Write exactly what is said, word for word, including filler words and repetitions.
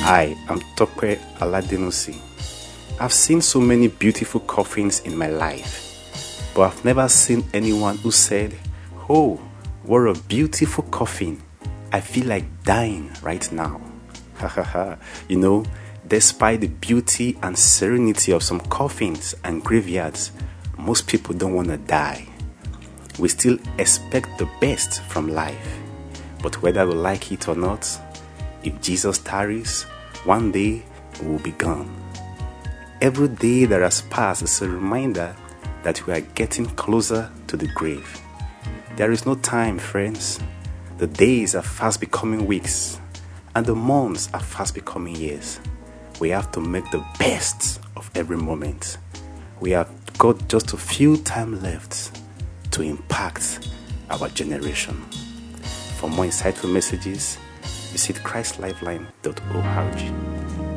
Hi, I'm Tope Aladenusi. I've seen so many beautiful coffins in my life, but I've never seen anyone who said, "Oh, what a beautiful coffin. I feel like dying right now." You know, despite the beauty and serenity of some coffins and graveyards, most people don't want to die. We still expect the best from life, but whether we like it or not, if Jesus tarries, one day we will be gone. Every day that has passed is a reminder that we are getting closer to the grave. There is no time, friends. The days are fast becoming weeks, and the months are fast becoming years. We have to make the best of every moment. We have got just a few time left to impact our generation. For more insightful messages, visit christ lifeline dot org.